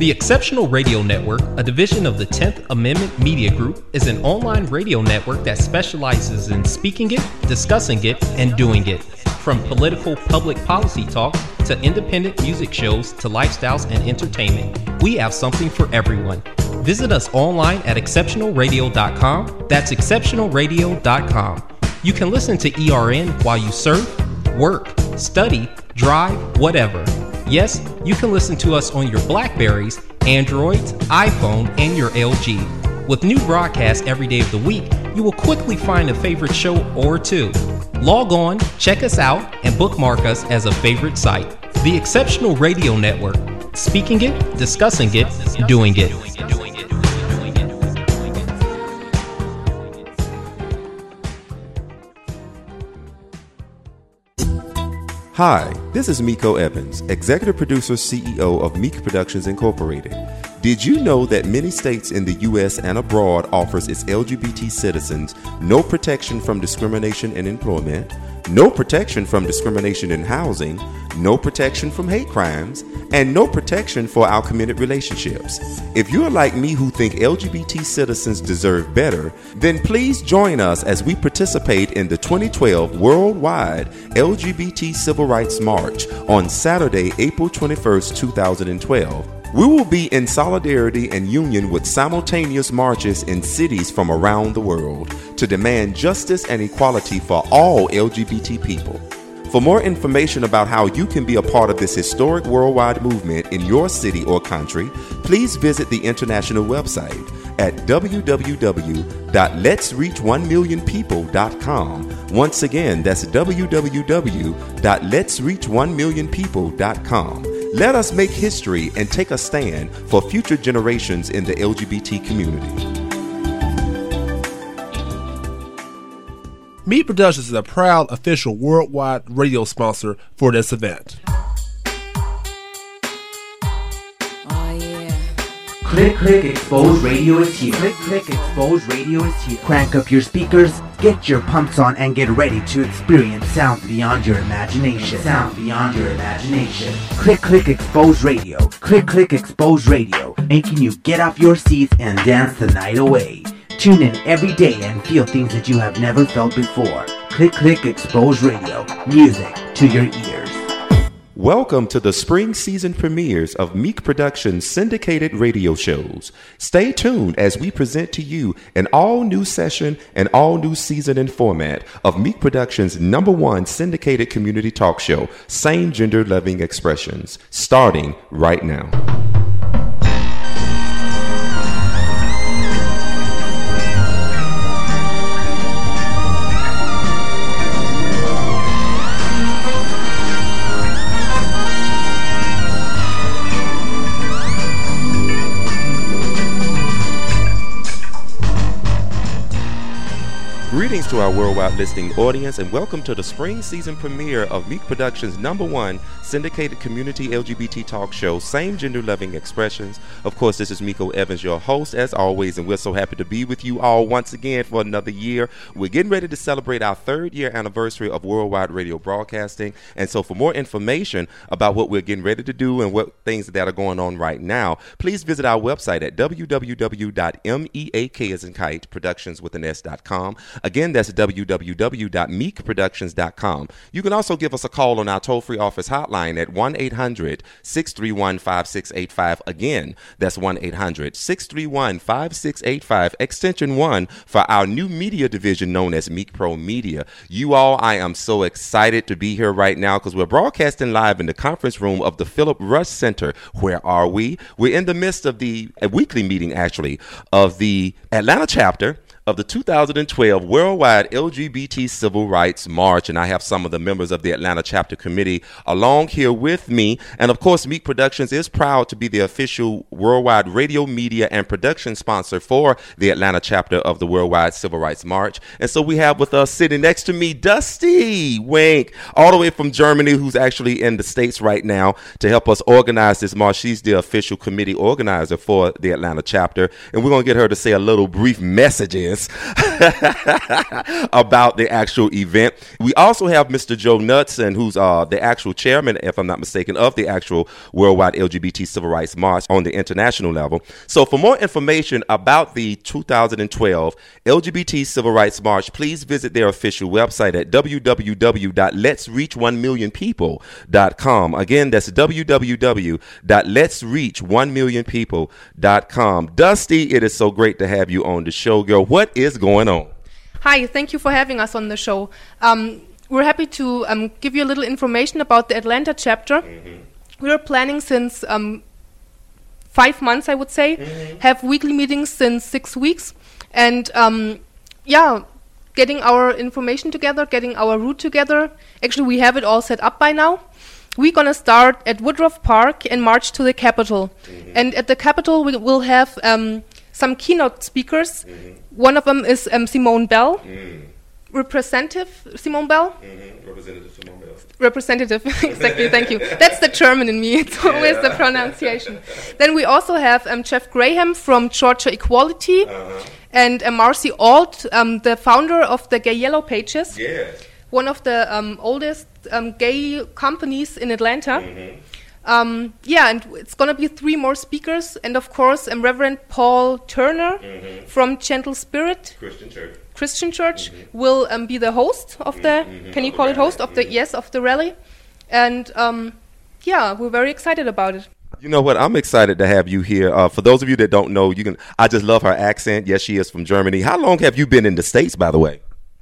The Exceptional Radio Network, a division of the 10th Amendment Media Group, is an online radio network that specializes in speaking it, discussing it, and doing it. From political public policy talk to independent music shows to lifestyles and entertainment, we have something for everyone. Visit us online at exceptionalradio.com. That's exceptionalradio.com. You can listen to ERN while you surf, work, study, drive, whatever. Yes, you can listen to us on your Blackberries, Androids, iPhone, and your LG. With new broadcasts every day of the week, you will quickly find a favorite show or two. Log on, check us out, and bookmark us as a favorite site. The Exceptional Radio Network. Speaking it, discussing it, doing it. Hi, this is Miko Evans, Executive Producer, CEO of Meek Productions Incorporated. Did you know that many states in the U.S. and abroad offers its LGBT citizens no protection from discrimination in employment, no protection from discrimination in housing, no protection from hate crimes, and no protection for our committed relationships? If you're like me who think LGBT citizens deserve better, then please join us as we participate in the 2012 Worldwide LGBT Civil Rights March on Saturday, April 21st, 2012. We will be in solidarity and union with simultaneous marches in cities from around the world to demand justice and equality for all LGBT people. For more information about how you can be a part of this historic worldwide movement in your city or country, please visit the international website at www.letsreach1millionpeople.com. Once again, that's www.letsreach1millionpeople.com. Let us make history and take a stand for future generations in the LGBT community. Meek Productions is a proud official worldwide radio sponsor for this event. Click, click, Expose Radio is here. Click, click, Expose Radio is here. Crank up your speakers, get your pumps on, and get ready to experience sounds beyond your imagination. Sound beyond your imagination. Click, click, Expose Radio. Click, click, Expose Radio. Making you get off your seats and dance the night away. Tune in every day and feel things that you have never felt before. Click, click, Expose Radio. Music to your ears. Welcome to the spring season premieres of Meek Productions syndicated radio shows. Stay tuned as we present to you an all-new session and all-new season and format of Meek Productions' #1 syndicated community talk show, Same Gender Loving Expressions, starting right now. Greetings to our worldwide listening audience, and welcome to the spring season premiere of Meek Productions' #1 syndicated community LGBT talk show, Same Gender Loving Expressions. Of course, this is Miko Evans, your host, as always, and we're so happy to be with you all once again for another year. We're getting ready to celebrate our 3rd year anniversary of worldwide radio broadcasting, and so for more information about what we're getting ready to do and what things that are going on right now, please visit our website at www.meekproductions.com. Again, that's www.meekproductions.com. You can also give us a call on our toll-free office hotline at 1-800-631-5685. Again, that's 1-800-631-5685, extension 1 for our new media division known as Meek Pro Media. You all, I am so excited to be here right now because we're broadcasting live in the conference room of the Philip Rush Center. Where are we? We're in the midst of a weekly meeting, actually, of the Atlanta chapter of the 2012 Worldwide LGBT Civil Rights March, and I have some of the members of the Atlanta Chapter Committee along here with me. And of course, Meek Productions is proud to be the official worldwide radio, media, and production sponsor for the Atlanta Chapter of the Worldwide Civil Rights March. And so we have with us sitting next to me, Dusty Wink, all the way from Germany, who's actually in the States right now to help us organize this march. She's the official committee organizer for the Atlanta Chapter, and we're going to get her to say a little brief messages awareness about the actual event. We also have Mr. Joe Knudsen, who's the actual chairman, if I'm not mistaken, of the actual Worldwide LGBT Civil Rights March on the international level. So for more information about the 2012 LGBT Civil Rights March, please visit their official website at www.letsreach1millionpeople.com. Again, that's www.letsreach1millionpeople.com. Dusty, it is so great to have you on the show, girl. What is going on? Hi, thank you for having us on the show. We're happy to give you a little information about the Atlanta chapter. We're planning since 5 months, I would say, have weekly meetings since 6 weeks, and getting our information together, getting our route together. Actually, we have it all set up by now. We're going to start at Woodruff Park and march to the Capitol. And at the Capitol, we will have some keynote speakers. One of them is Simone Bell, Representative Simone Bell. Representative Simone Bell. Representative, exactly, thank you. That's the German in me, it's always the pronunciation. Then we also have Jeff Graham from Georgia Equality, and Marcy Ault, the founder of the Gay Yellow Pages, one of the oldest gay companies in Atlanta. And it's going to be 3 more speakers, and of course Reverend Paul Turner from Gentle Spirit Christian Church will be the host of the, can you call it host of the, yes, of the rally. And we're very excited about it. You know what? I'm excited to have you here. For those of you that don't know, I just love her accent. Yes, she is from Germany. How long have you been in the States, by the way?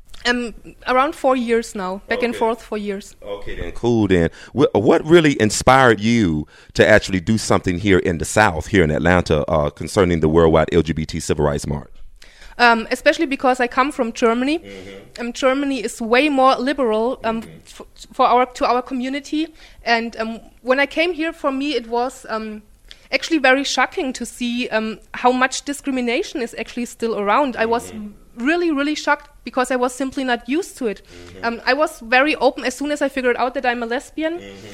Around 4 years now, back and forth 4 years. Okay, then cool. Then what really inspired you to actually do something here in the South, here in Atlanta, concerning the Worldwide LGBT Civil Rights March? Especially because I come from Germany. Germany is way more liberal to our community. And when I came here, for me, it was actually very shocking to see how much discrimination is actually still around. I was really, really shocked because I was simply not used to it. I was very open as soon as I figured out that I'm a lesbian.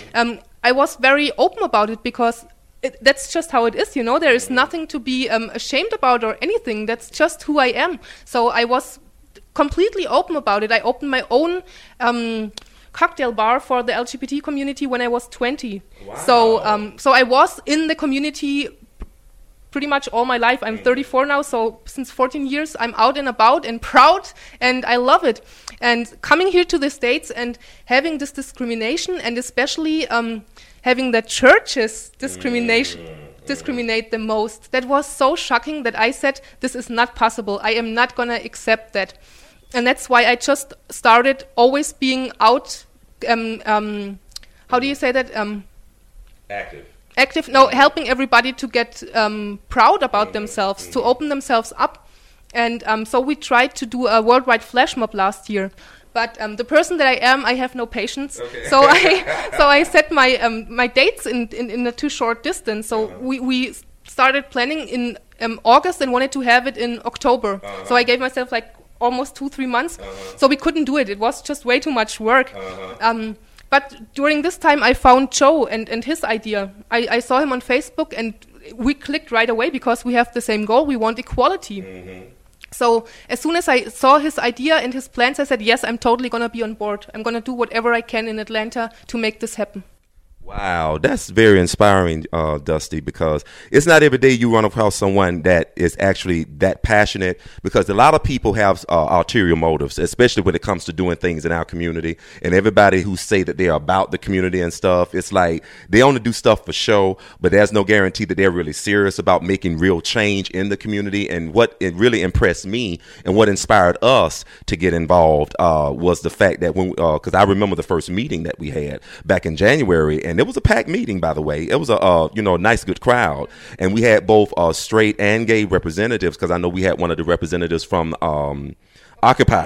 I was very open about it because that's just how it is, you know. There is nothing to be ashamed about or anything. That's just who I am. So I was completely open about it. I opened my own cocktail bar for the LGBT community when I was 20. Wow. So I was in the community pretty much all my life. I'm 34 now, so since 14 years I'm out and about and proud, and I love it. And coming here to the States and having this discrimination, and especially having the churches discriminate the most, that was so shocking that I said, this is not possible. I am not going to accept that. And that's why I just started always being out, how do you say that? Active, no, helping everybody to get proud about themselves, to open themselves up. And so we tried to do a worldwide flash mob last year. But the person that I am, I have no patience. Okay. So I set my dates in a too short distance. So we started planning in August and wanted to have it in October. So I gave myself like almost 2-3 months. So we couldn't do it. It was just way too much work. But during this time, I found Joe and his idea. I saw him on Facebook, and we clicked right away because we have the same goal. We want equality. So as soon as I saw his idea and his plans, I said, yes, I'm totally going to be on board. I'm going to do whatever I can in Atlanta to make this happen. Wow, that's very inspiring, Dusty, because it's not every day you run across someone that is actually that passionate, because a lot of people have ulterior motives, especially when it comes to doing things in our community. And everybody who say that they're about the community and stuff, it's like they only do stuff for show, but there's no guarantee that they're really serious about making real change in the community. And what it really impressed me and what inspired us to get involved was the fact that when, because I remember the first meeting that we had back in January, and it was a packed meeting, by the way. It was a nice, good crowd, and we had both straight and gay representatives, because I know we had one of the representatives from Occupy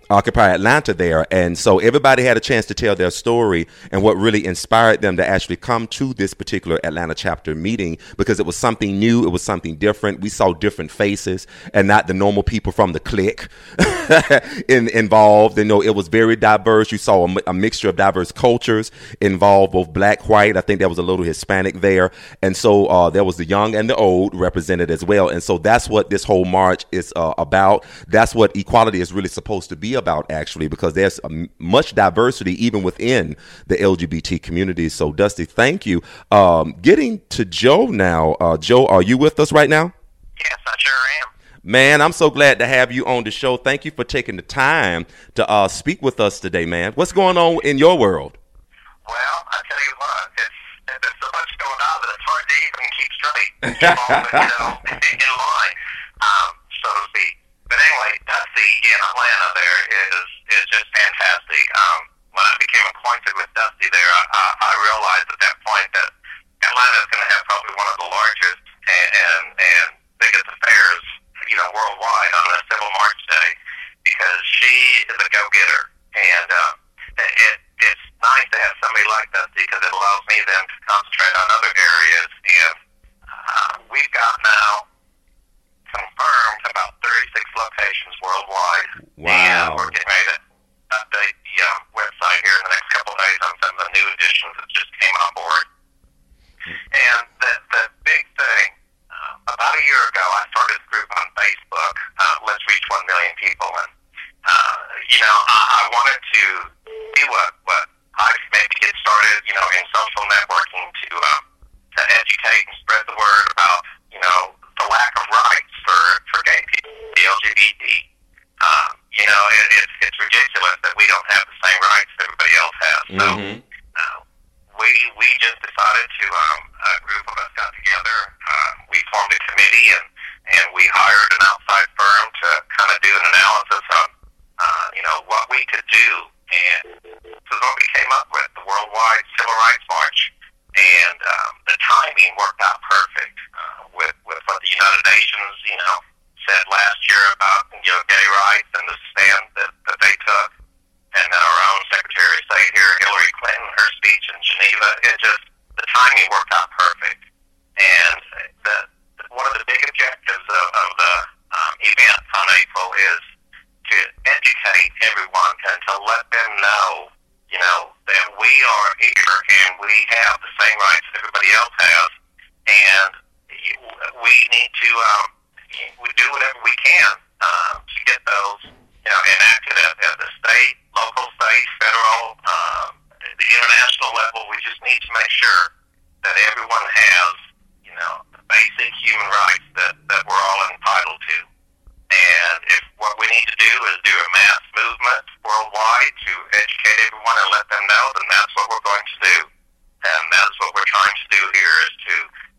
Occupy Atlanta there. And so everybody had a chance to tell their story and what really inspired them to actually come to this particular Atlanta chapter meeting, because it was something new. It was something different. We saw different faces and not the normal people from the clique involved. You know, it was very diverse. You saw a mixture of diverse cultures involved, both black, white. I think there was a little Hispanic there. And so there was the young and the old represented as well. And so that's what this whole march is about. That's what equality is really supposed to be about, actually, because there's much diversity even within the LGBT community. So, Dusty, thank you. Getting to Joe now. Joe, are you with us right now? Yes, I sure am. Man, I'm so glad to have you on the show. Thank you for taking the time to speak with us today, man. What's going on in your world? Well, I tell you what, there's so much going on that it's hard to even keep straight, in line, so to speak. But anyway, Dusty in Atlanta there is just fantastic. When I became acquainted with Dusty there, I realized at that point that Atlanta is going to have probably one of the largest and biggest affairs, worldwide on a Civil March Day, because she is a go-getter. And it's nice to have somebody like Dusty, because it allows me then to concentrate on other areas. And we've got now confirmed about 36 locations worldwide. Wow. And we're getting ready to update the website here in the next couple of days on some of the new additions that just came on board. And the big thing, about a year ago, I started a group on Facebook, Let's Reach 1 Million People. And, I wanted to see what I could maybe get started, in social networking to educate and spread the word about, the lack of rights for gay people, the LGBT. It's ridiculous that we don't have the same rights that everybody else has. So we just decided to, a group of us got together. We formed a committee and we hired an outside firm to kind of do an analysis of, what we could do. And this is what we came up with, the Worldwide Civil Rights March. And the timing worked out perfect with what the United Nations, said last year about, gay rights and the stand that they took. And then our own Secretary of State here, Hillary Clinton, her speech in Geneva, the timing worked out perfect. And one of the big objectives of the event on April is to educate everyone and to let them know, that we are here and we have the same rights that everybody else has. And we need to we do whatever we can to get those, enacted at the state, local, state, federal, the international level. We just need to make sure that everyone has, the basic human rights that we're all entitled to. And if what we need to do is do a mass movement worldwide to educate everyone and let them know, then that's what we're going to do. And that's what we're trying to do here, is to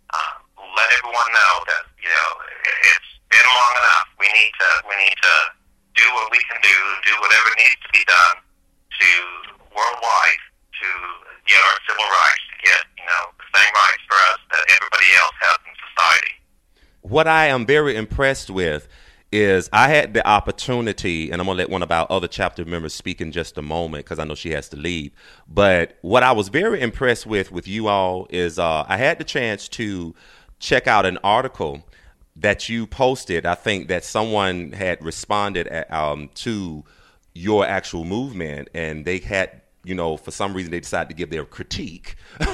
let everyone know that, it's been long enough. We need to do what we can do whatever needs to be done to worldwide to get our civil rights, to get, the same rights for us that everybody else has in society. What I am very impressed with is I had the opportunity, and I'm going to let one of our other chapter members speak in just a moment because I know she has to leave. But what I was very impressed with you all is I had the chance to check out an article that you posted. I think that someone had responded to your actual movement, and they had, for some reason they decided to give their critique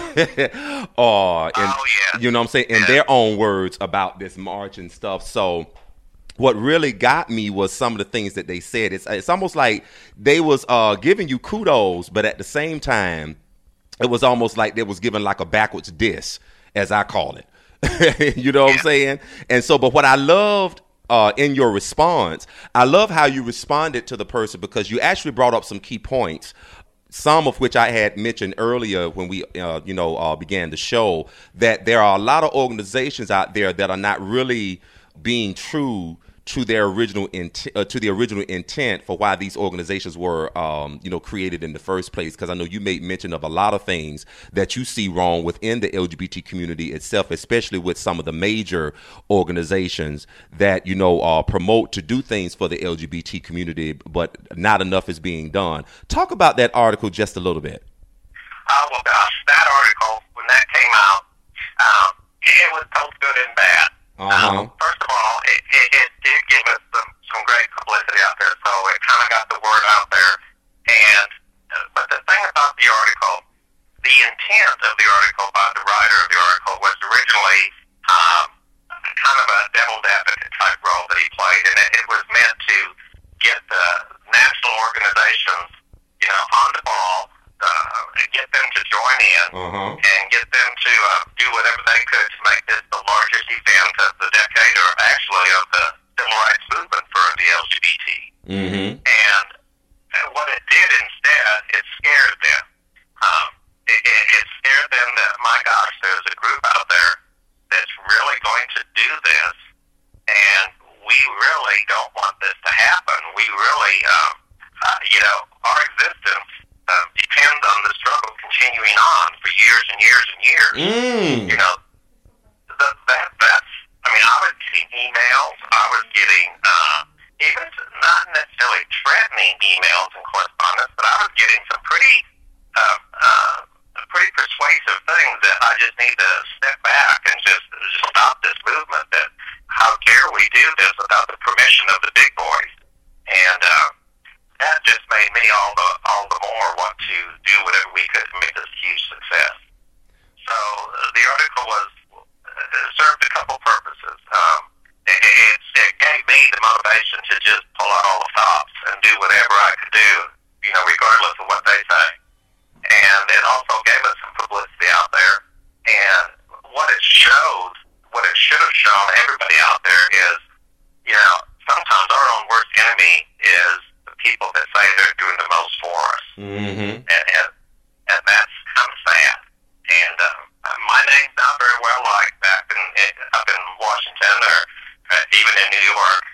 you know what I'm saying, in their own words about this march and stuff. So what really got me was some of the things that they said. It's almost like they was giving you kudos, but at the same time, it was almost like they was giving like a backwards diss, as I call it. You know what I'm saying? And so, but what I loved in your response, I love how you responded to the person, because you actually brought up some key points, some of which I had mentioned earlier when we, began the show, that there are a lot of organizations out there that are not really being true to their original to the original intent for why these organizations were, created in the first place. Because I know you made mention of a lot of things that you see wrong within the LGBT community itself, especially with some of the major organizations that, promote to do things for the LGBT community, but not enough is being done. Talk about that article just a little bit. Well, gosh, that article, when that came out, it was both good and bad. First of all, it did give us some great publicity out there, so it kind of got the word out there. But the thing about the article, the intent of the article by the writer of the article was originally kind of a devil's advocate type role that he played, and it was meant to get the national organizations, on the ball, get them to join in, and get them to do whatever they could to make this the largest event of the decade, or actually of the civil rights movement for the LGBT. And what it did instead, it scared them. It scared them that, my gosh, there's a group out there that's really going to do this, and we really don't want this to happen. We really, our existence depends on the struggle continuing on for years and years and years. I was getting emails. I was getting even not necessarily threatening emails and correspondence, but I was getting some pretty persuasive things that I just need to step back and just stop this movement. That how dare we do this without the permission of the big boys? And that just made me all the more want to do whatever we could to make this a huge success. So the article served a couple purposes. It gave me the motivation to just pull out all the stops and do whatever I could do, regardless of what they say. And it also gave us some publicity out there. And what it should have shown everybody out there is, sometimes our own worst enemy is the people that say they're doing the most for us. And that's kind of sad. And my name's not very well liked back up in Washington or even in New York.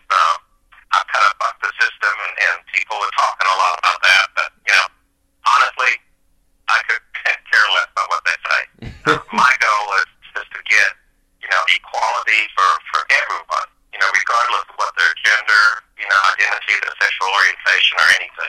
I kind of bucked the system, and people are talking a lot about that. But, honestly, I could care less about what they say. My goal is just to get, equality for everyone, regardless of what their gender, identity, their sexual orientation, or anything.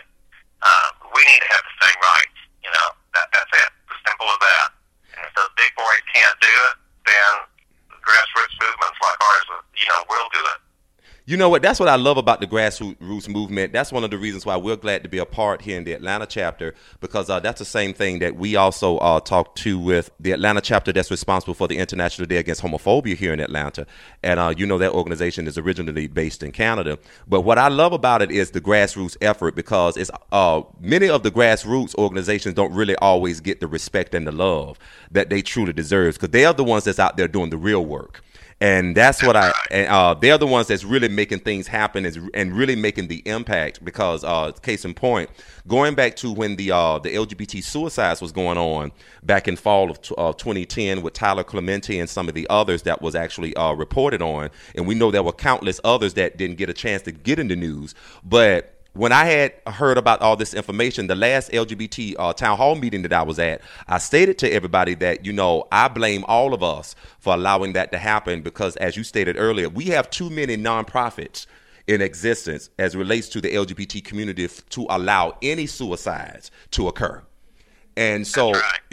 We need to have the same rights. That's it. As simple as that. And if those big boys can't do it, then grassroots movements like ours, will do it. You know what? That's what I love about the grassroots movement. That's one of the reasons why we're glad to be a part here in the Atlanta chapter, because that's the same thing that we also talked to with the Atlanta chapter that's responsible for the International Day Against Homophobia here in Atlanta. And, that organization is originally based in Canada. But what I love about it is the grassroots effort, because it's many of the grassroots organizations don't really always get the respect and the love that they truly deserve, because they are the ones that's out there doing the real work. And that's what they're the ones that's really making things happen and really making the impact, because case in point, going back to when the LGBT suicides was going on back in fall of 2010 with Tyler Clementi and some of the others that was actually reported on. And we know there were countless others that didn't get a chance to get in the news. But when I had heard about all this information, the last LGBT town hall meeting that I was at, I stated to everybody that, I blame all of us for allowing that to happen, because as you stated earlier, we have too many nonprofits in existence as it relates to the LGBT community to allow any suicides to occur. And so,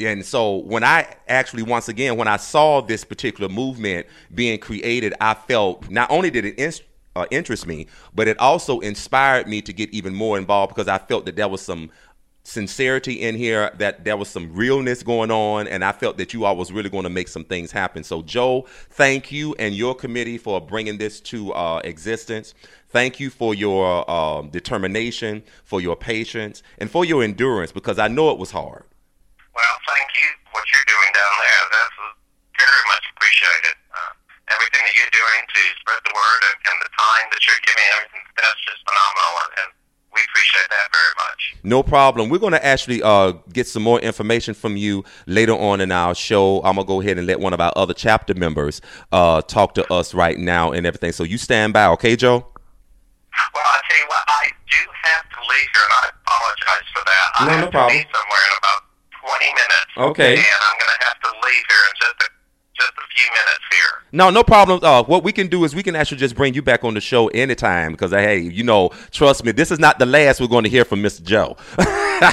when I actually, once again, when I saw this particular movement being created, I felt not only did it interest me, but it also inspired me to get even more involved, because I felt that there was some sincerity in here, that there was some realness going on, and I felt that you all was really going to make some things happen. So, Joe, thank you and your committee for bringing this to existence. Thank you for your determination, for your patience, and for your endurance, because I know it was hard. Well, thank you. What you're doing down there, that's very much appreciated. Everything that you're doing to spread the word and the time that you're giving, everything, that's just phenomenal, and we appreciate that very much. No problem. We're going to actually get some more information from you later on in our show. I'm going to go ahead and let one of our other chapter members talk to us right now and everything. So you stand by, okay, Joe? Well, I tell you what, I do have to leave here, and I apologize for that. I have to be somewhere in about 20 minutes. Okay. And I'm going to have to leave here in just a few minutes here. No problem. What we can do is we can actually just bring you back on the show anytime because, hey, trust me, this is not the last we're going to hear from Mr. Joe. Okay.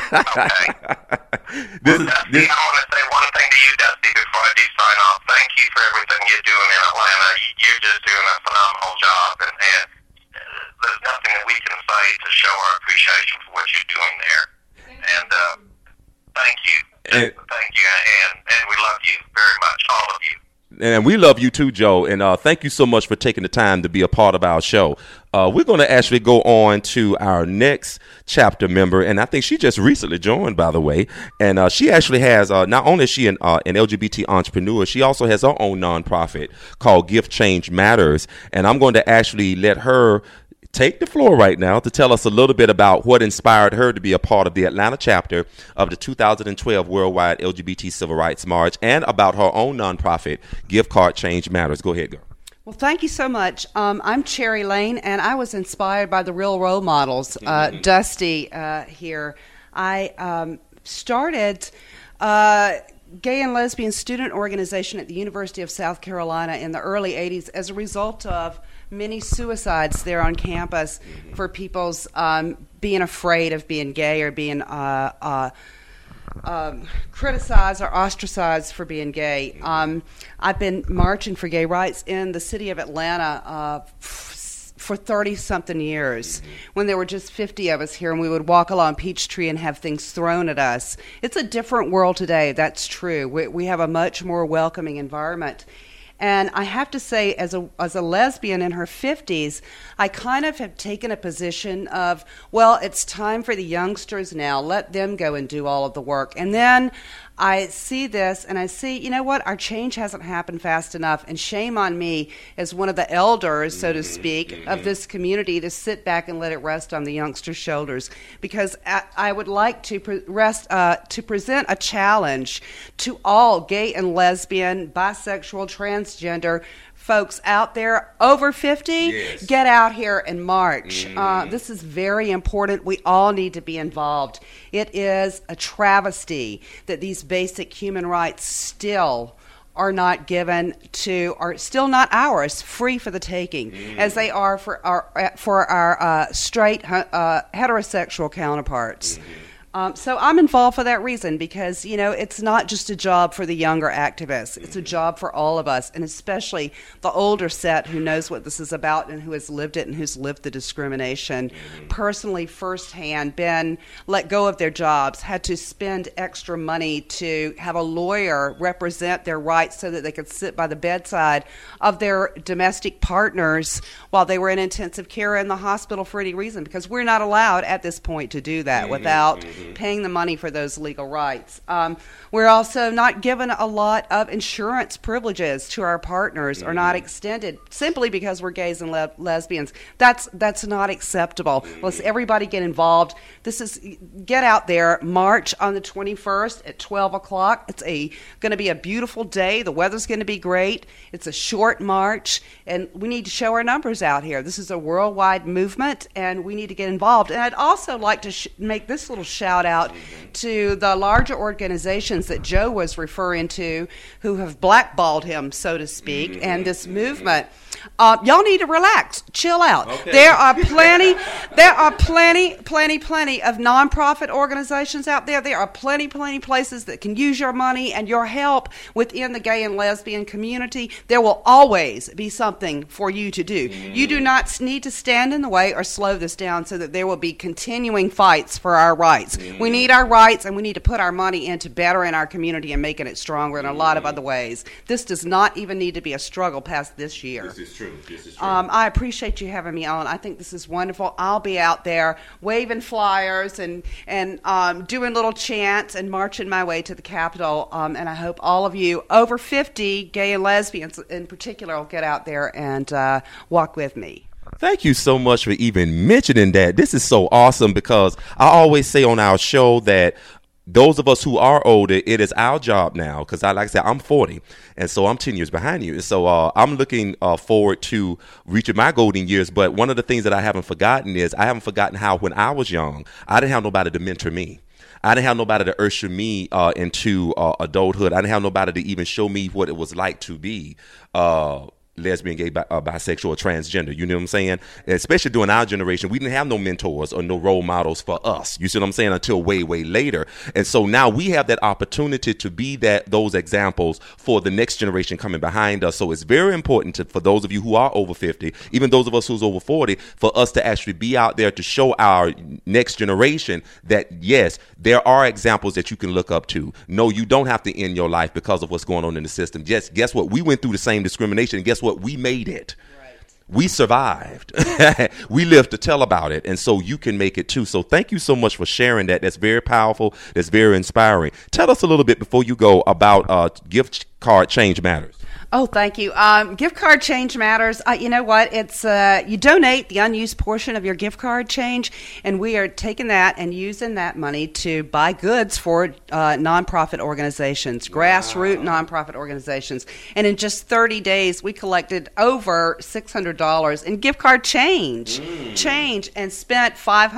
Dusty, I want to say one thing to you, Dusty, before I do sign off. Thank you for everything you're doing in Atlanta. You're just doing a phenomenal job, and there's nothing that we can say to show our appreciation for what you're doing there. And thank you. Thank you, and we love you very much, all of you. And we love you too, Joe. And thank you so much for taking the time to be a part of our show. We're going to actually go on to our next chapter member. And I think she just recently joined, by the way. And she actually has, not only is she an LGBT entrepreneur, she also has her own nonprofit called Gift Change Matters. And I'm going to actually let her take the floor right now to tell us a little bit about what inspired her to be a part of the Atlanta chapter of the 2012 Worldwide LGBT Civil Rights March and about her own nonprofit, Gift Card Change Matters. Go ahead, girl. Well, thank you so much. I'm Cherry Lane, and I was inspired by the real role models, Dusty here. I started Gay and Lesbian Student Organization at the University of South Carolina in the early 80s as a result of many suicides there on campus for people's being afraid of being gay or being criticized or ostracized for being gay. I've been marching for gay rights in the city of Atlanta for 30-something years when there were just 50 of us here and we would walk along Peachtree and have things thrown at us. It's a different world today, that's true. We have a much more welcoming environment. And I have to say, as a lesbian in her 50s, I kind of have taken a position of, well, it's time for the youngsters now. Let them go and do all of the work. And then I see this and I see, you know what, our change hasn't happened fast enough. And shame on me as one of the elders, so to speak, of this community to sit back and let it rest on the youngsters' shoulders. Because I would like to present a challenge to all gay and lesbian, bisexual, transgender folks out there over 50, yes. Get out here and march. This is very important. We all need to be involved. It is a travesty that these basic human rights still are not given to, are still not ours, free for the taking, as they are for our straight heterosexual counterparts. So I'm involved for that reason because, you know, it's not just a job for the younger activists. It's a job for all of us, and especially the older set who knows what this is about and who has lived it and who's lived the discrimination personally, firsthand, been let go of their jobs, had to spend extra money to have a lawyer represent their rights so that they could sit by the bedside of their domestic partners while they were in intensive care in the hospital for any reason, because we're not allowed at this point to do that without paying the money for those legal rights. We're also not given a lot of insurance privileges to our partners, or not extended, simply because we're gays and lesbians. That's not acceptable. Let's everybody get involved. Get out there, march on the 21st at 12 o'clock. It's going to be a beautiful day. The weather's going to be great. It's a short march, and we need to show our numbers out here. This is a worldwide movement, and we need to get involved. And I'd also like to make this little shout out to the larger organizations that Joe was referring to who have blackballed him, so to speak, and this movement. Y'all need to relax, chill out. Okay. There are plenty of nonprofit organizations out there. There are plenty places that can use your money and your help within the gay and lesbian community. There will always be something for you to do. You do not need to stand in the way or slow this down so that there will be continuing fights for our rights. We need our rights, and we need to put our money into bettering our community and making it stronger in a lot of other ways. This does not even need to be a struggle past this year. This is true. I appreciate you having me on. I think this is wonderful. I'll be out there waving flyers and doing little chants and marching my way to the Capitol. And I hope all of you over 50, gay and lesbians in particular, will get out there and walk with me. Thank you so much for even mentioning that. This is so awesome because I always say on our show that those of us who are older, it is our job now, because like I said, I'm 40, and so I'm 10 years behind you. And so I'm looking forward to reaching my golden years. But one of the things that I haven't forgotten is I haven't forgotten how when I was young, I didn't have nobody to mentor me. I didn't have nobody to usher me into adulthood. I didn't have nobody to even show me what it was like to be lesbian, gay, bisexual, or transgender. You know what I'm saying? Especially during our generation, we didn't have no mentors or no role models for us. You see what I'm saying? Until way, way later. And so now we have that opportunity to be those examples for the next generation coming behind us. So it's very important for those of you who are over 50, even those of us who's over 40, for us to actually be out there to show our next generation that, yes, there are examples that you can look up to. No, you don't have to end your life because of what's going on in the system. Just guess what? We went through the same discrimination. And guess what? We made it. Right. We survived. We lived to tell about it. And so you can make it too. So thank you so much for sharing that. That's very powerful. That's very inspiring. Tell us a little bit before you go about gift card change matters. Oh, thank you. Gift card change matters. You know what? It's you donate the unused portion of your gift card change, and we are taking that and using that money to buy goods for nonprofit organizations, grassroots nonprofit organizations. And in just 30 days, we collected over $600 in gift card change, and spent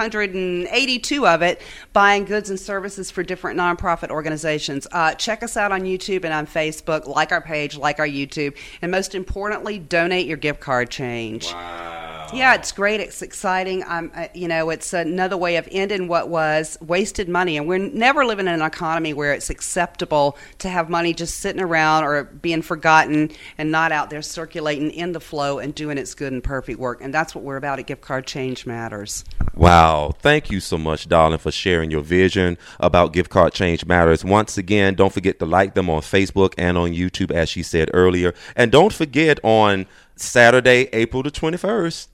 $582 of it buying goods and services for different nonprofit organizations. Check us out on YouTube and on Facebook. Like our page, like our YouTube, and most importantly, donate your gift card change. Wow. Yeah, it's great. It's exciting. It's another way of ending what was wasted money. And we're never living in an economy where it's acceptable to have money just sitting around or being forgotten and not out there circulating in the flow and doing its good and perfect work. And that's what we're about at Gift Card Change Matters. Wow. Thank you so much, darling, for sharing your vision about Gift Card Change Matters. Once again, don't forget to like them on Facebook and on YouTube, as she said earlier. And don't forget, on Saturday, April the 21st,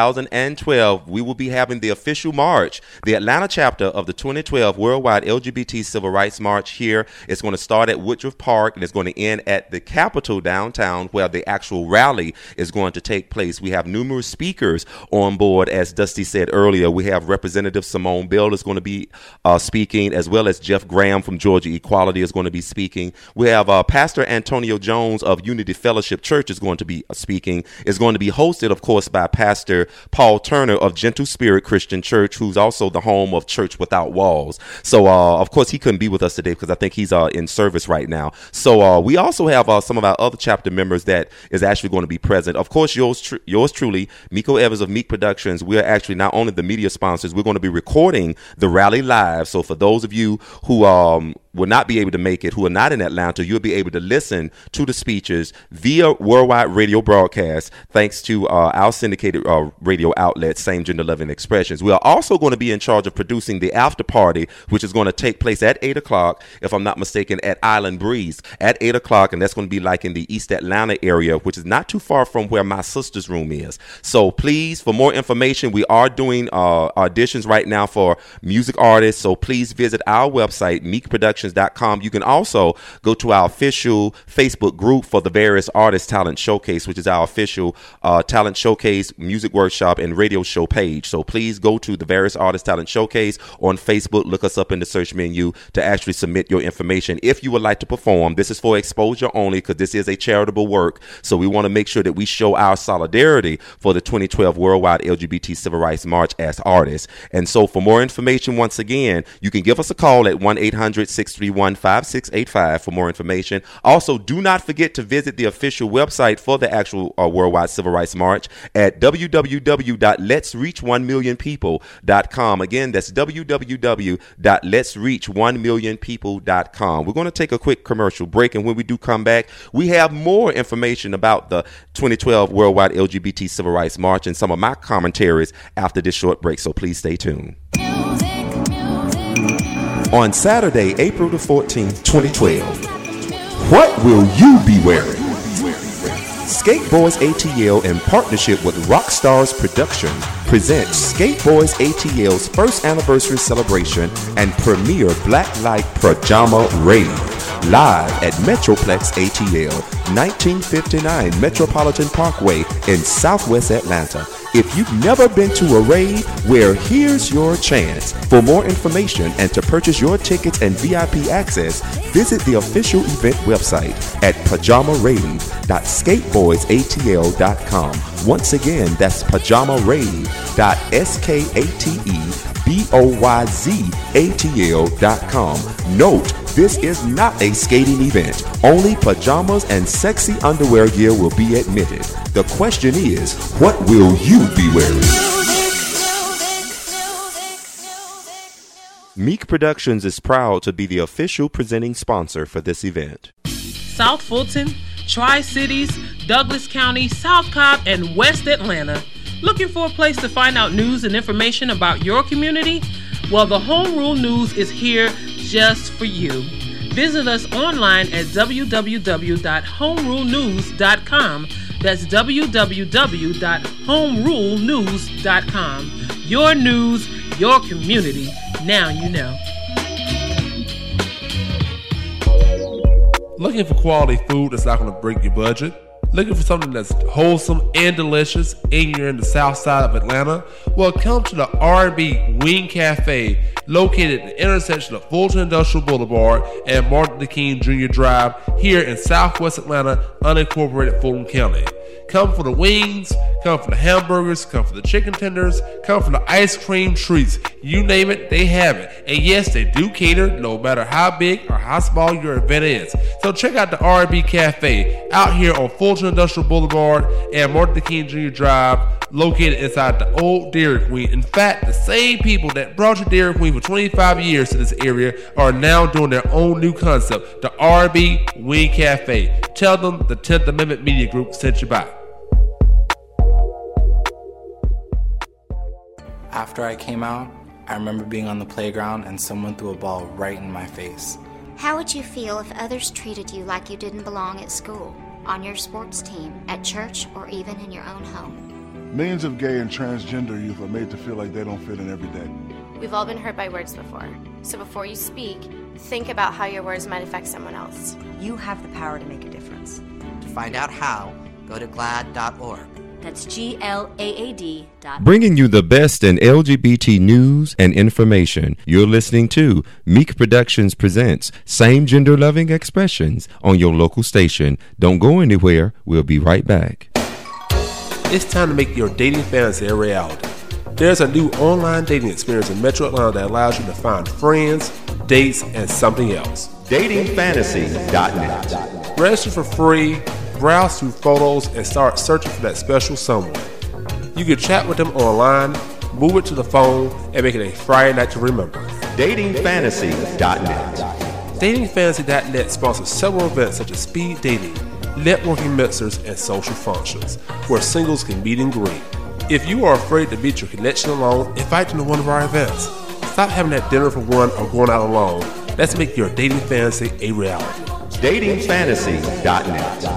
2012, we will be having the official march, the Atlanta chapter of the 2012 Worldwide LGBT Civil Rights March here. It's going to start at Woodruff Park, and it's going to end at the Capitol downtown, where the actual rally is going to take place. We have numerous speakers on board. As Dusty said earlier, we have Representative Simone Bill is going to be speaking, as well as Jeff Graham from Georgia Equality is going to be speaking. We have Pastor Antonio Jones of Unity Fellowship Church is going to be speaking. Is going to be hosted, of course, by Pastor Paul Turner of Gentle Spirit Christian Church, who's also the home of Church Without Walls. So, of course, he couldn't be with us today because I think he's in service right now. So we also have some of our other chapter members that is actually going to be present. Of course, yours truly, Miko Evans of Meek Productions. We're actually not only the media sponsors, we're going to be recording the rally live. So for those of you who will not be able to make it, who are not in Atlanta, you'll be able to listen to the speeches via worldwide radio broadcast, thanks to our syndicated radio outlet, Same Gender Loving Expressions. We are also going to be in charge of producing the after party, which is going to take place at 8 o'clock, if I'm not mistaken, at Island Breeze at 8 o'clock. And that's going to be like in the East Atlanta area, which is not too far from where my sister's room is. So please, for more information, we are doing auditions right now for music artists. So please visit our website, meekproductions.com. You can also go to our official Facebook group for the Various Artists Talent Showcase, which is our official talent showcase, music workshop, and radio show page. So please go to the Various Artists Talent Showcase on Facebook. Look us up in the search menu to actually submit your information if you would like to perform. This is for exposure only because this is a charitable work. So we want to make sure that we show our solidarity for the 2012 Worldwide LGBT Civil Rights March as artists. And so for more information, once again, you can give us a call at 1-800-631-5685 for more information. Also, do not forget to visit the official website for the actual Worldwide Civil Rights March at www.letsreach1millionpeople.com. Again, that's www.letsreach1millionpeople.com. We're going to take a quick commercial break, and when we do come back, we have more information about the 2012 Worldwide LGBT Civil Rights March and some of my commentaries after this short break, so please stay tuned. On Saturday, April the 14th, 2012, what will you be wearing? Skate Boys ATL, in partnership with Rockstars Production, presents Skate Boys ATL's first anniversary celebration and premiere Black Light Pajama Rave, live at Metroplex ATL, 1959 Metropolitan Parkway in Southwest Atlanta. If you've never been to a rave, well, here's your chance. For more information and to purchase your tickets and VIP access, visit the official event website at pajamarave.skateboysatl.com. Once again, that's pajamarave.skateboyzatl.com. Note, this is not a skating event. Only pajamas and sexy underwear gear will be admitted. The question is, what will you be wearing? Meek Productions is proud to be the official presenting sponsor for this event. South Fulton, Tri-Cities, Douglas County, South Cobb, and West Atlanta. Looking for a place to find out news and information about your community? Well, the Home Rule News is here just for you. Visit us online at www.homerulenews.com. That's www.homerulenews.com. Your news, your community. Now you know. Looking for quality food that's not going to break your budget? Looking for something that's wholesome and delicious and you're in the south side of Atlanta? Well, come to the R&B Wing Cafe, located at the intersection of Fulton Industrial Boulevard and Martin Luther King Jr. Drive here in southwest Atlanta, unincorporated Fulton County. Come for the wings, come for the hamburgers, come for the chicken tenders, come for the ice cream treats. You name it, they have it. And yes, they do cater no matter how big or how small your event is. So check out the R&B Cafe out here on Fulton Industrial Boulevard and Martin Luther King Jr. Drive, located inside the old Dairy Queen. In fact, the same people that brought you Dairy Queen for 25 years to this area are now doing their own new concept, the R&B Wing Cafe. Tell them the 10th Amendment Media Group sent you by. After I came out, I remember being on the playground and someone threw a ball right in my face. How would you feel if others treated you like you didn't belong at school, on your sports team, at church, or even in your own home? Millions of gay and transgender youth are made to feel like they don't fit in every day. We've all been hurt by words before. So before you speak, think about how your words might affect someone else. You have the power to make a difference. To find out how, go to GLAAD.org. That's GLAAD. Bringing you the best in LGBT news and information. You're listening to Meek Productions presents Same Gender Loving Expressions on your local station. Don't go anywhere. We'll be right back. It's time to make your dating fantasy a reality. There's a new online dating experience in Metro Atlanta that allows you to find friends, dates, and something else. Datingfantasy.net. Register for free, browse through photos, and start searching for that special someone. You can chat with them online, move it to the phone, and make it a Friday night to remember. Datingfantasy.net. Datingfantasy.net sponsors several events such as speed dating, networking mixers, and social functions, where singles can meet and greet. If you are afraid to meet your connection alone, invite them to one of our events. Stop having that dinner for one or going out alone. Let's make your dating fantasy a reality. Datingfantasy.net.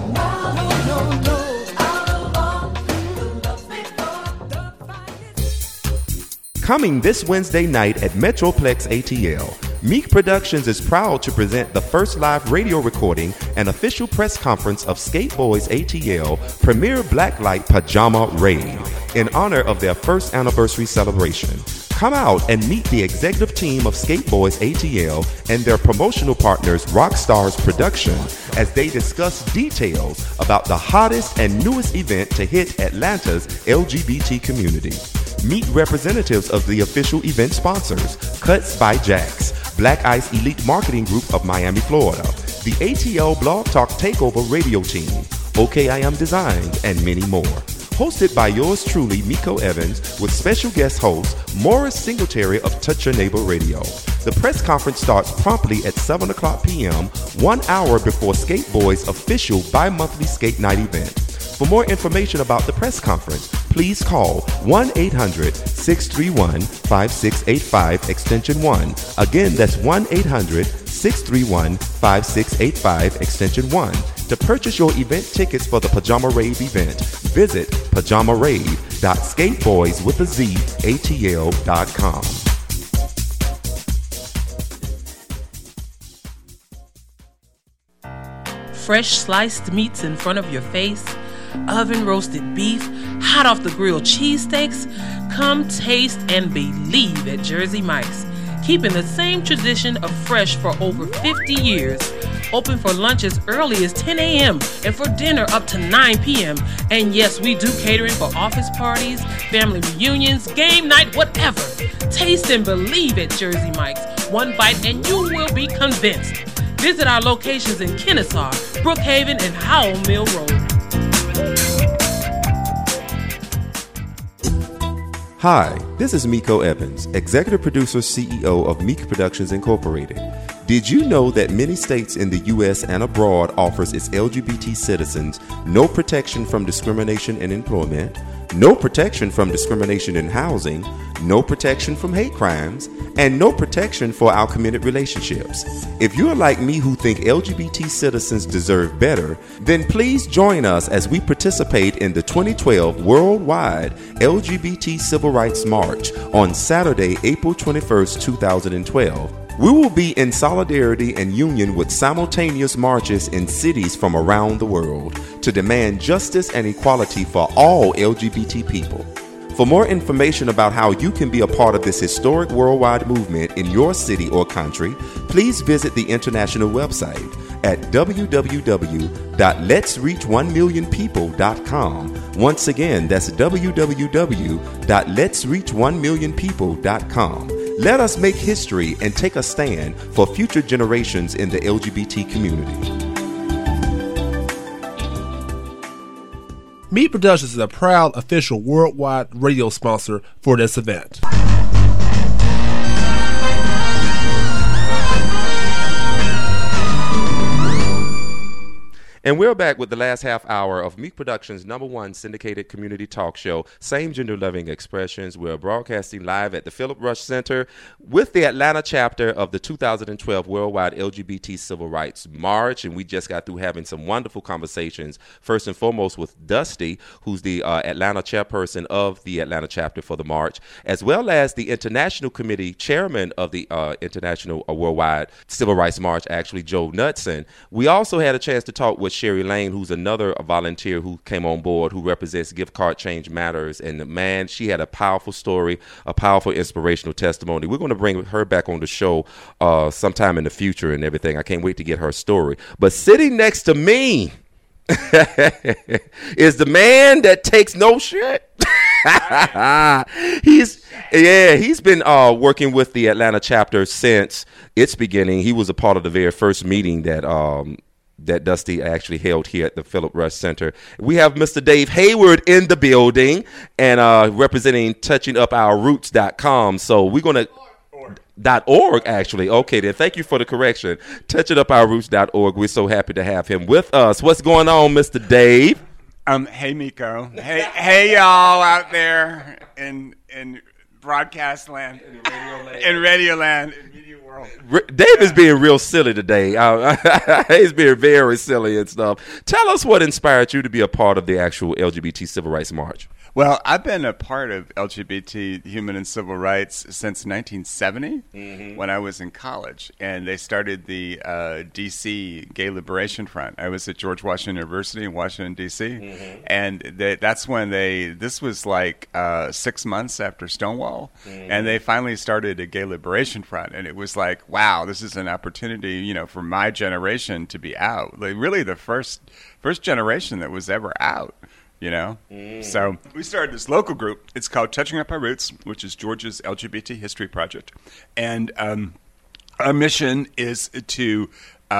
Coming this Wednesday night at Metroplex ATL, Meek Productions is proud to present the first live radio recording and official press conference of Skate Boys ATL Premier Blacklight Pajama Rave in honor of their first anniversary celebration. Come out and meet the executive team of Skate Boys ATL and their promotional partners Rockstars Production as they discuss details about the hottest and newest event to hit Atlanta's LGBT community. Meet representatives of the official event sponsors, Cuts by Jax, Black Ice Elite Marketing Group of Miami, Florida, the ATL Blog Talk Takeover radio team, OKIM Designs, and many more. Hosted by yours truly, Miko Evans, with special guest host Morris Singletary of Touch Your Neighbor Radio. The press conference starts promptly at 7 o'clock p.m., 1 hour before Skate Boys' official bi-monthly skate night event. For more information about the press conference, please call 1-800-631-5685 extension 1. Again, that's 1-800-631-5685 extension 1. To purchase your event tickets for the Pajama Rave event, visit pajamarave.skateboyswithaz.atl.com. Fresh sliced meats in front of your face, oven roasted beef, hot off the grill cheesesteaks. Come taste and believe at Jersey Mike's, keeping the same tradition of fresh for over 50 years. Open for lunch as early as 10 a.m. and for dinner up to 9 p.m. And yes, we do catering for office parties, family reunions, game night, whatever. Taste and believe at Jersey Mike's. One bite and you will be convinced. Visit our locations in Kennesaw, Brookhaven, and Howell Mill Road. Hi, this is Miko Evans, Executive Producer, CEO of Meek Productions Incorporated. Did you know that many states in the U.S. and abroad offers its LGBT citizens no protection from discrimination in employment, no protection from discrimination in housing, no protection from hate crimes, and no protection for our committed relationships? If you're like me who think LGBT citizens deserve better, then please join us as we participate in the 2012 Worldwide LGBT Civil Rights March on Saturday, April 21st, 2012. We will be in solidarity and union with simultaneous marches in cities from around the world to demand justice and equality for all LGBT people. For more information about how you can be a part of this historic worldwide movement in your city or country, please visit the international website at www.letsreach1millionpeople.com. Once again, that's www.letsreach1millionpeople.com. Let us make history and take a stand for future generations in the LGBT community. Meek Productions is a proud official worldwide radio sponsor for this event. And we're back with the last half hour of Meek Productions' #1 syndicated community talk show, Same Gender Loving Expressions. We're broadcasting live at the Philip Rush Center with the Atlanta chapter of the 2012 Worldwide LGBT Civil Rights March. And we just got through having some wonderful conversations, first and foremost with Dusty, who's the Atlanta chairperson of the Atlanta chapter for the March, as well as the International Committee chairman of the International Worldwide Civil Rights March, actually, Joe Knudsen. We also had a chance to talk with Sherry Lane, who's another volunteer who came on board, who represents Gift Card Change Matters. And man, she had a powerful story, a powerful inspirational testimony. We're going to bring her back on the show sometime in the future and everything. I can't wait to get her story. But sitting next to me is the man that takes no shit. He's been working with the Atlanta chapter since its beginning. He was a part of the very first meeting that Dusty actually held here at the Philip Rush Center. We have Mr. Dave Hayward in the building and representing touchingupourroots.com. So we're going to .org, actually. Okay, then thank you for the correction. Touchingupourroots.org. We're so happy to have him with us. What's going on, Mr. Dave? Hey, Miko. Hey, y'all out there in broadcast land, in radio land, in media world. Dave is being real silly today. He's being very silly and stuff. Tell us what inspired you to be a part of the actual LGBT Civil Rights March. Well, I've been a part of LGBT human and civil rights since 1970 when I was in college, and they started the D.C. Gay Liberation Front. I was at George Washington University in Washington, D.C., and that's when this was like 6 months after Stonewall, and they finally started a Gay Liberation Front, and it was like, wow, this is an opportunity, for my generation to be out. Like, really the first generation that was ever out. So we started this local group. It's called Touching Up Our Roots, which is Georgia's LGBT history project. And our mission is to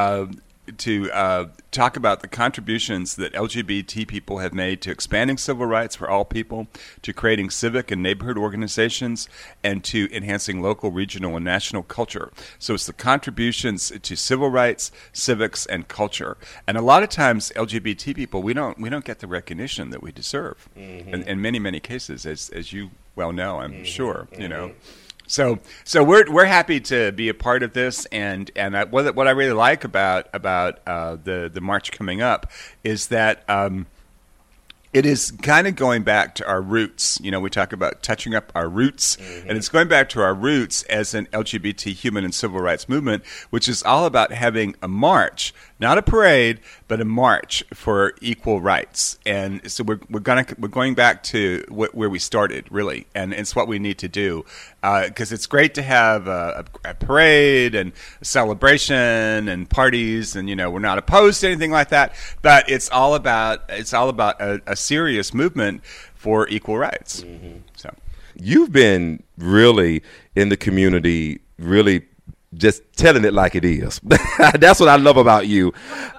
talk about the contributions that LGBT people have made to expanding civil rights for all people, to creating civic and neighborhood organizations, and to enhancing local, regional, and national culture. So it's the contributions to civil rights, civics, and culture. And a lot of times, LGBT people, we don't get the recognition that we deserve. In many, many cases, as you well know, I'm sure, So we're happy to be a part of this, and what I really like about the march coming up is that it is kind of going back to our roots. We talk about touching up our roots, and it's going back to our roots as an LGBT human and civil rights movement, which is all about having a march not a parade, but a march for equal rights. And so we're going back to where we started, really, and it's what we need to do, because it's great to have a parade and a celebration and parties, and we're not opposed to anything like that, but it's all about a serious movement for equal rights. So you've been really in the community, really just telling it like it is. That's what I love about you.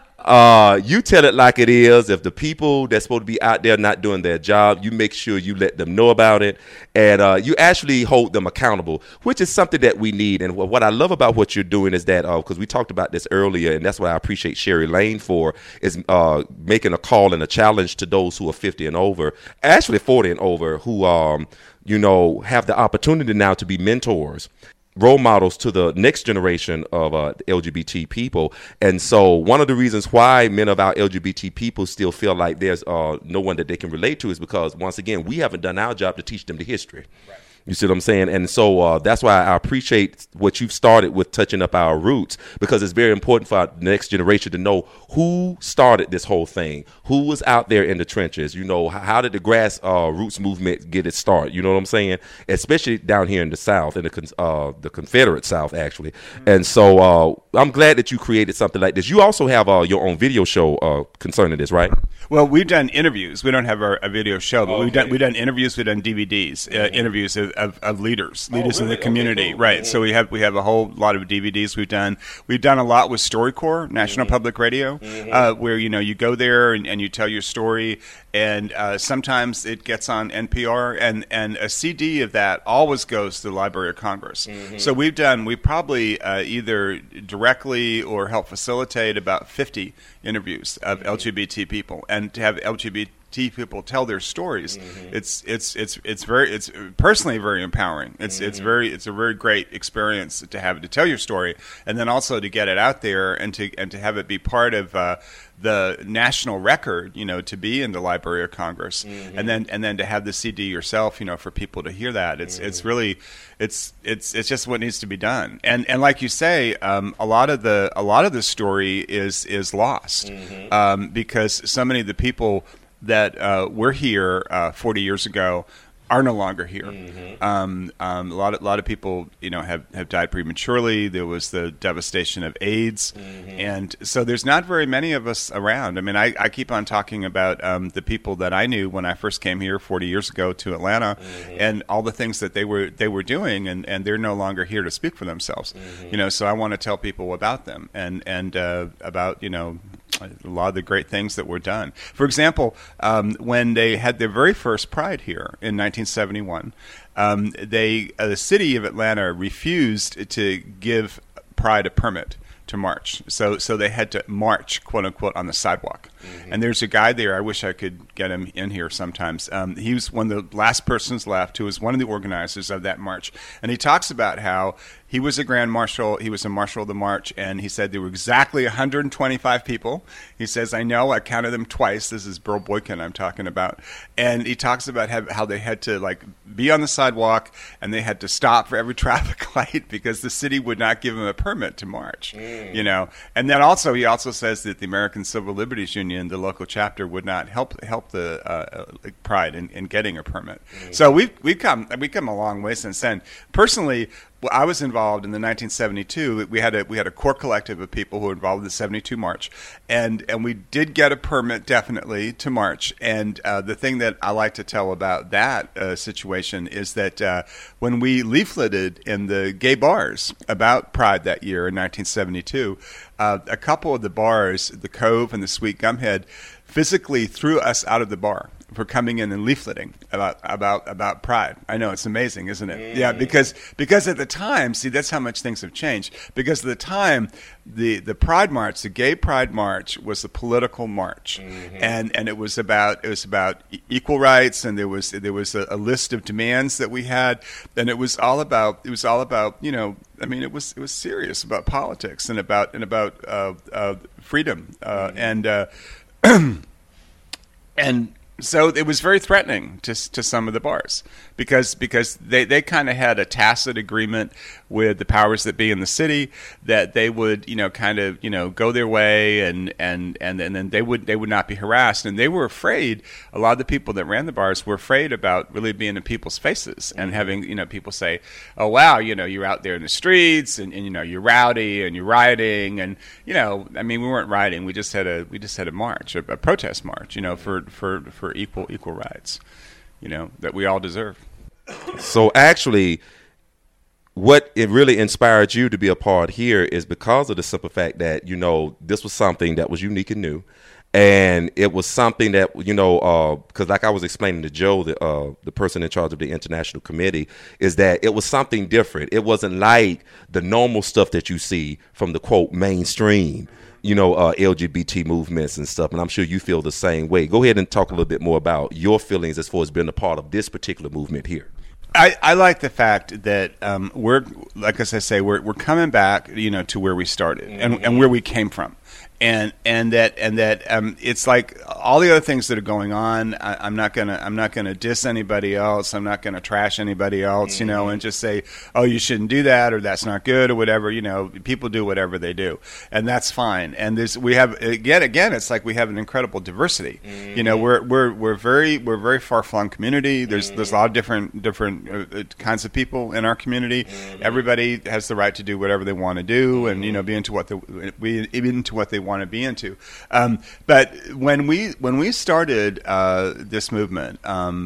You tell it like it is. If the people that's supposed to be out there not doing their job, you make sure you let them know about it, and you actually hold them accountable, which is something that we need. And what I love about what you're doing is that, because we talked about this earlier, and that's what I appreciate Sherry Lane for, is making a call and a challenge to those who are 50 and over, actually 40 and over, who have the opportunity now to be mentors, role models to the next generation of LGBT people. And so one of the reasons why many of our LGBT people still feel like there's no one that they can relate to is because, once again, we haven't done our job to teach them the history. Right. You see what I'm saying? And so that's why I appreciate what you've started with touching up our roots, because it's very important for our next generation to know who started this whole thing, who was out there in the trenches. How did the grassroots movement get its start? You know what I'm saying? Especially down here in the South, in the Confederate South, actually. Mm-hmm. And so I'm glad that you created something like this. You also have your own video show concerning this, right? Well, we've done interviews. We don't have a video show, but we've done interviews. We've done DVDs, interviews of leaders really? In the community, okay, cool. Right? So we have a whole lot of DVDs we've done. We've done a lot with StoryCorps, National Public Radio, where you go there and you tell your story, and sometimes it gets on NPR, and a CD of that always goes to the Library of Congress. So we probably either directly or help facilitate about 50 interviews of LGBT people, and to have LGBT people tell their stories, it's personally very empowering. It's a very great experience to have to tell your story, and then also to get it out there and to have it be part of the national record, to be in the Library of Congress, and then to have the CD yourself, for people to hear that. It's really it's just what needs to be done. And like you say, a lot of the story is lost because so many of the people that were here 40 years ago are no longer here. A lot of people, have died prematurely. There was the devastation of AIDS, and so there's not very many of us around. I mean, I keep on talking about the people that I knew when I first came here 40 years ago to Atlanta, and all the things that they were doing, and they're no longer here to speak for themselves. So I want to tell people about them and about a lot of the great things that were done. For example, when they had their very first Pride here in 1971, the city of Atlanta refused to give Pride a permit to march. So they had to march, quote unquote, on the sidewalk. And there's a guy there, I wish I could get him in here sometimes. He was one of the last persons left who was one of the organizers of that march. And he talks about how he was a Grand Marshal, he was a Marshal of the March, and he said there were exactly 125 people. He says, I counted them twice. This is Burl Boykin I'm talking about. And he talks about how they had to be on the sidewalk, and they had to stop for every traffic light because the city would not give them a permit to march. And then he also says that the American Civil Liberties Union, the local chapter, would not help the Pride in getting a permit. So we've come a long way since then. Personally, well, I was involved in the 1972. We had a core collective of people who were involved in the 72 march, and we did get a permit definitely to march. And the thing that I like to tell about that situation is that when we leafleted in the gay bars about Pride that year in 1972, a couple of the bars, the Cove and the Sweet Gumhead, physically threw us out of the bar for coming in and leafleting about Pride. I know, it's amazing, isn't it? Yeah, because at the time, see, that's how much things have changed. Because at the time, the Pride March, the Gay Pride March, was a political march, and it was about equal rights, and there was a list of demands that we had, and it was all about I mean, it was serious about politics and about freedom and So it was very threatening to some of the bars because they kind of had a tacit agreement with the powers that be in the city that they would kind of go their way and then they would not be harassed, and they were afraid. A lot of the people that ran the bars were afraid about really being in people's faces and having people say, "Oh wow, you're out there in the streets and you're rowdy and you're rioting," and I mean, we weren't rioting. We just had a march, a protest march, for equal rights, that we all deserve. So actually, what it really inspired you to be a part here is because of the simple fact that, this was something that was unique and new. And it was something that, because like I was explaining to Joe, the person in charge of the international committee, is that it was something different. It wasn't like the normal stuff that you see from the, quote, mainstream, LGBT movements and stuff. And I'm sure you feel the same way. Go ahead and talk a little bit more about your feelings as far as being a part of this particular movement here. I like the fact that we're, like as I say, we're coming back, to where we started and where we came from. And that it's like all the other things that are going on. I'm not gonna diss anybody else. I'm not gonna trash anybody else, and just say, oh, you shouldn't do that, or that's not good, or whatever. People do whatever they do, and that's fine. And we have again, it's like we have an incredible diversity. We're very far flung community. There's a lot of different kinds of people in our community. Everybody has the right to do whatever they want to do, and be into what they want to be into. But when we started this movement,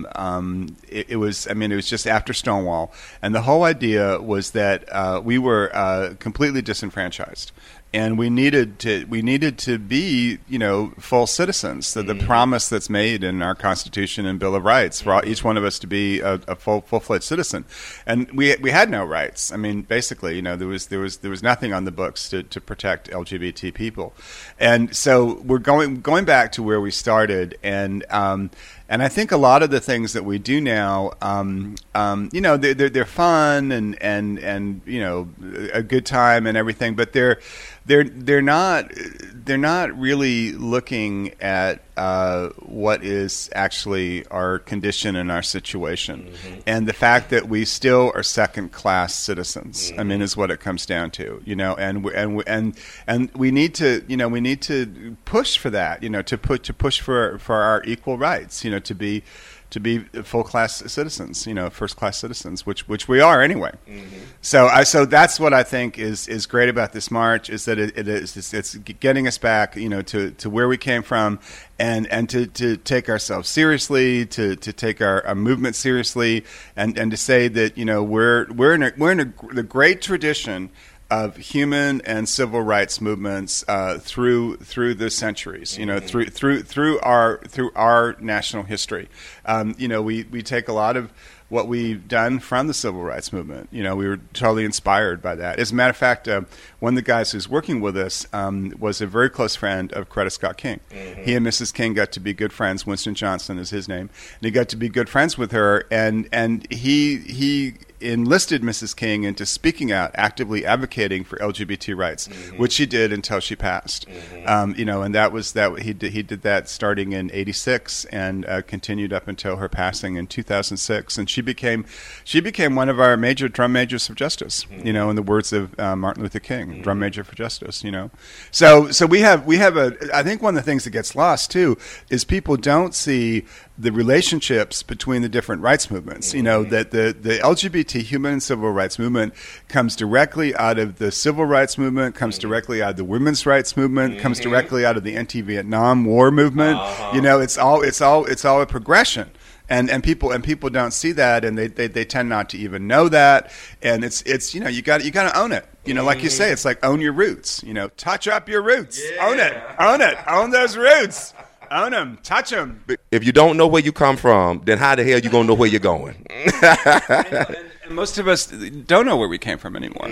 it was just after Stonewall, and the whole idea was that we were completely disenfranchised. And we needed to be, full citizens. So the promise that's made in our Constitution and Bill of Rights for each one of us to be a full-fledged citizen, and we had no rights. I mean, basically, there was nothing on the books to protect LGBT people, and so we're going back to where we started, and I think a lot of the things that we do now, they're fun and a good time and everything, but they're not really looking at what is actually our condition and our situation, and the fact that we still are second-class citizens. I mean, is what it comes down to, and we need to push for that, to push for our equal rights, to be full-class citizens, first-class citizens, which we are anyway. So that's what I think is great about this march, is that it's getting us back, to where we came from, and to take ourselves seriously, to take our movement seriously, and to say that we're in the great tradition of human and civil rights movements through the centuries, through our national history. We take a lot of what we've done from the civil rights movement. We were totally inspired by that. As a matter of fact, one of the guys who's working with us was a very close friend of Coretta Scott King. He and Mrs. King got to be good friends. Winston Johnson is his name, and he got to be good friends with her. And he enlisted Mrs. King into speaking out, actively advocating for LGBT rights, which she did until she passed. And that was that he did that starting in '86 and continued up until her passing in 2006. And she became one of our major drum majors of justice. In the words of Martin Luther King, drum major for justice. So we have I think one of the things that gets lost too is people don't see the relationships between the different rights movements. That the LGBT human and civil rights movement comes directly out of the civil rights movement, comes directly out of the women's rights movement, comes directly out of the anti-Vietnam War movement. It's all a progression. And people don't see that, and they tend not to even know that. And it's you got to own it. Like you say, it's like own your roots. Touch up your roots. Yeah. Own those roots. Own them, touch them. If you don't know where you come from, then how the hell you gonna know where you're going? And most of us don't know where we came from anymore.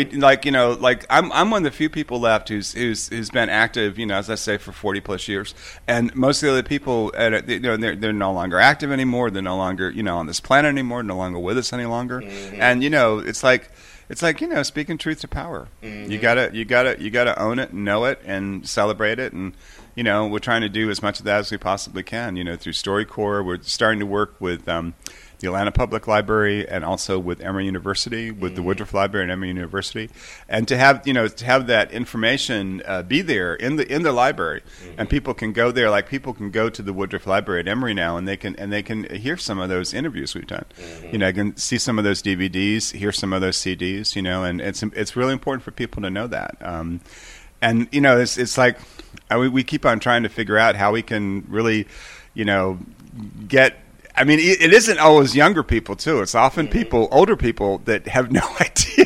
I'm one of the few people left who's been active, as I say, for 40 plus years. And most of the other people, they're no longer active anymore. They're no longer, on this planet anymore. No longer with us any longer. And it's like speaking truth to power. You gotta own it, and know it, and celebrate it, and we're trying to do as much of that as we possibly can, through StoryCorps. We're starting to work with the Atlanta Public Library and also with Emory University, with the Woodruff Library and Emory University, and to have that information be there in the library, and people can go there. Like people can go to the Woodruff Library at Emory now, and they can hear some of those interviews we've done. I can see some of those DVDs, hear some of those CDs. And it's really important for people to know that. And it's like we keep on trying to figure out how we can really, get. I mean, it isn't always younger people too. It's often older people that have no idea.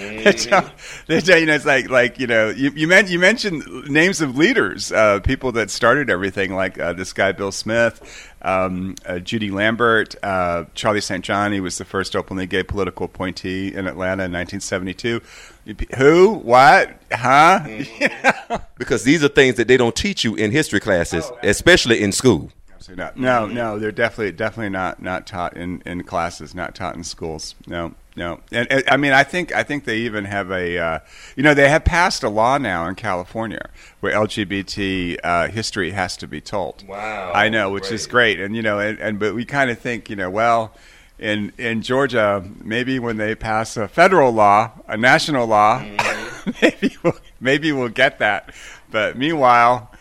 It's like you mentioned names of leaders, people that started everything, like this guy Bill Smith, Judy Lambert, Charlie St. John. He was the first openly gay political appointee in Atlanta in 1972. Who? What? Huh? Because these are things that they don't teach you in history classes, especially in school. No, they're definitely not taught in classes, not taught in schools. No. And I mean, I think they even have they have passed a law now in California where LGBT history has to be told. Wow. I know, which is great. And but we kind of think, well, in Georgia, maybe when they pass a federal law, a national law, maybe we'll get that. But meanwhile,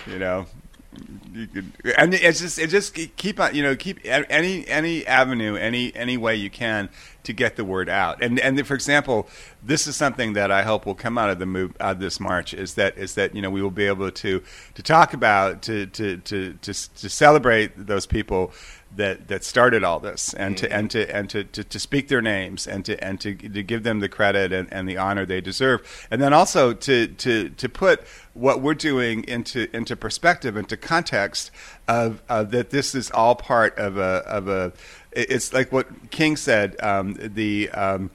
and it's just keep on, keep any avenue, any way you can to get the word out. And for example, this is something that I hope will come out of this march is that we will be able to talk about to celebrate those people that started all this, and to speak their names, and to give them the credit and the honor they deserve, and then also to put what we're doing into perspective, into context of that this is all part of a it's like what King said, the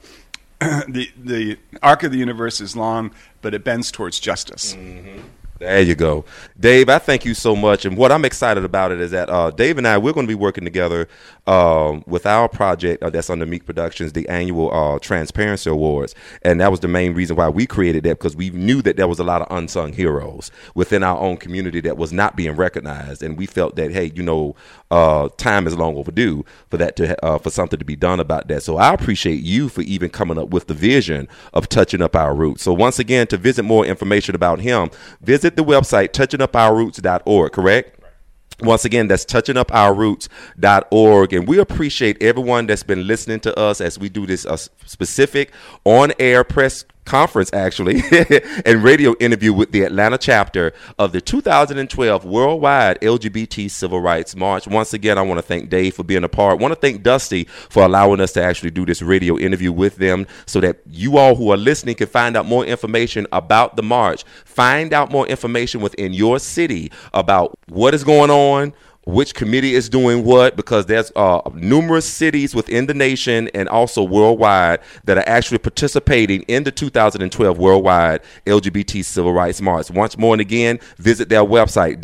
arc of the universe is long, but it bends towards justice. There you go. Dave, I thank you so much. And what I'm excited about it is that Dave and I, we're going to be working together with our project that's under Meek Productions, the annual Transparency Awards. And that was the main reason why we created that, because we knew that there was a lot of unsung heroes within our own community that was not being recognized. And we felt that, hey, time is long overdue for that for something to be done about that. So I appreciate you for even coming up with the vision of Touching Up Our Roots. So once again, to visit more information about him, visit the website touchingupourroots.org, correct? Once again, that's touchingupourroots.org. And we appreciate everyone that's been listening to us as we do this specific on-air press conference, actually, and radio interview with the Atlanta chapter of the 2012 Worldwide LGBT Civil Rights March. Once again, I want to thank Dave for being a part. I want to thank Dusty for allowing us to actually do this radio interview with them so that you all who are listening can find out more information about the march, find out more information within your city about what is going on, which committee is doing what, because there's numerous cities within the nation and also worldwide that are actually participating in the 2012 Worldwide LGBT Civil Rights March. Once more and again, visit their website,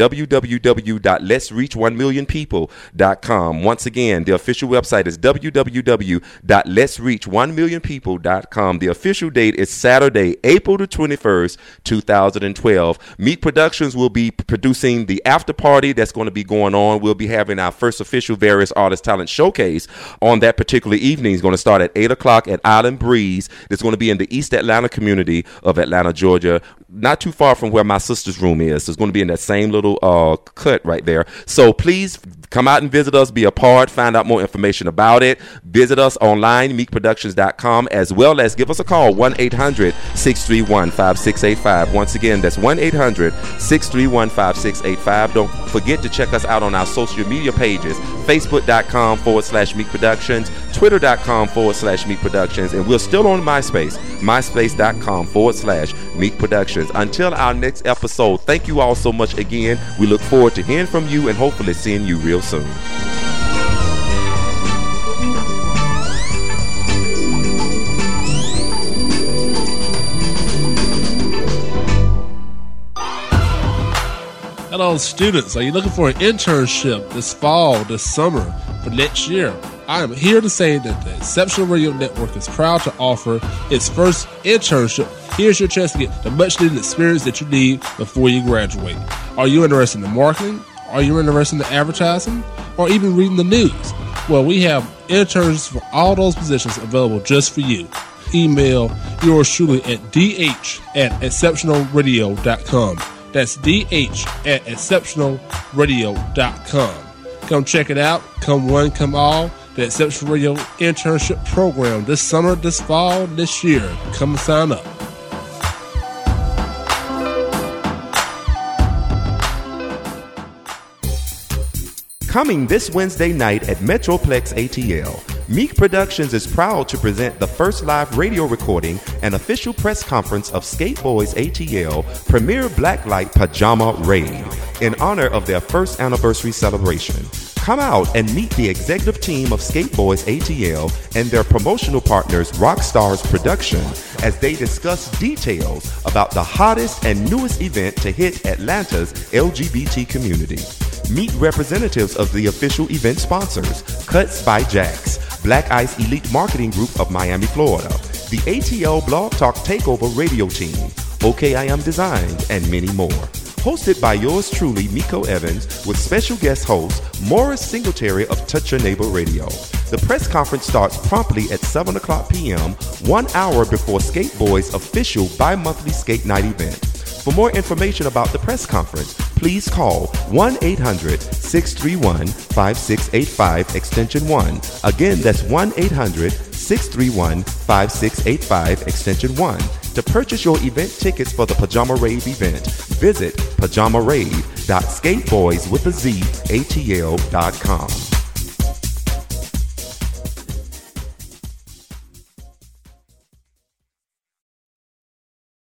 www.letsreach1millionpeople.com. Once again, the official website is www.letsreach1millionpeople.com. The official date is Saturday, April the 21st, 2012. Meek Productions will be producing the after party that's going to be going on. We'll be having our first official Various Artist Talent Showcase on that particular evening. It's going to start at 8 o'clock at Island Breeze. It's going to be in the East Atlanta community of Atlanta, Georgia, not too far from where my sister's room is. So it's going to be in that same little cut right there. So please come out and visit us, be a part, find out more information about it. Visit us online, meekproductions.com, as well as give us a call, 1-800-631-5685. Once again, that's 1-800-631-5685. Don't forget to check us out on our social media pages, facebook.com/Meek Productions, twitter.com/Meek Productions, and we're still on MySpace, myspace.com/Meek Productions. Until our next episode, thank you all so much again. We look forward to hearing from you and hopefully seeing you real soon. Hello, students. Are you looking for an internship this fall, this summer, for next year? I am here to say that the Exceptional Radio Network is proud to offer its first internship. Here's your chance to get the much-needed experience that you need before you graduate. Are you interested in marketing? Are you interested in advertising? Or even reading the news? Well, we have interns for all those positions available just for you. Email yours truly at dh@exceptionalradio.com. That's dh@exceptionalradio.com. Come check it out. Come one, come all. The Exceptional Radio Internship Program this summer, this fall, this year. Come and sign up. Coming this Wednesday night at Metroplex ATL, Meek Productions is proud to present the first live radio recording and official press conference of Skate Boys ATL Premier Blacklight Pajama Rave in honor of their first anniversary celebration. Come out and meet the executive team of Skate Boys ATL and their promotional partners Rockstars Production as they discuss details about the hottest and newest event to hit Atlanta's LGBT community. Meet representatives of the official event sponsors, Cuts by Jax, Black Ice Elite Marketing Group of Miami, Florida, the ATL Blog Talk Takeover Radio Team, OKIM Design, and many more. Hosted by yours truly, Miko Evans, with special guest host Morris Singletary of Touch Your Neighbor Radio. The press conference starts promptly at 7 o'clock p.m., 1 hour before Skate Boys' official bi-monthly skate night event. For more information about the press conference, please call 1-800-631-5685 extension 1. Again, that's 1-800-631-5685 extension 1. To purchase your event tickets for the Pajama Rave event, visit pajamarave.skateboyswithaz.atl.com.